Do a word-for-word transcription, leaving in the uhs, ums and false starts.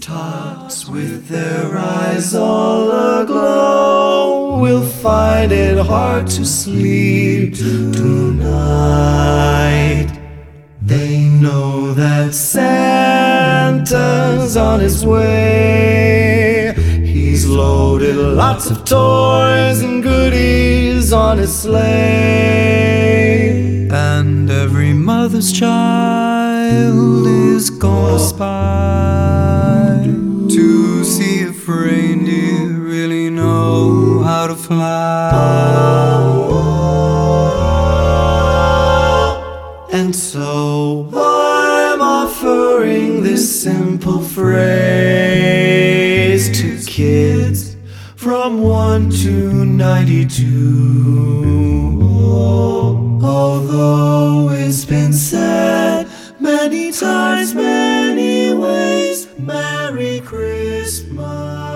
tots with their eyes all aglow will find it hard to sleep tonight. They know that Santa's on his way. He's loaded lots of toys and goodies on his sleigh. And every mother's child is gonna spy to see if reindeer really know how to fly. And so I'm offering this simple phrase to kids from one to ninety-two. Although it's been said many times, many ways, Merry Christmas.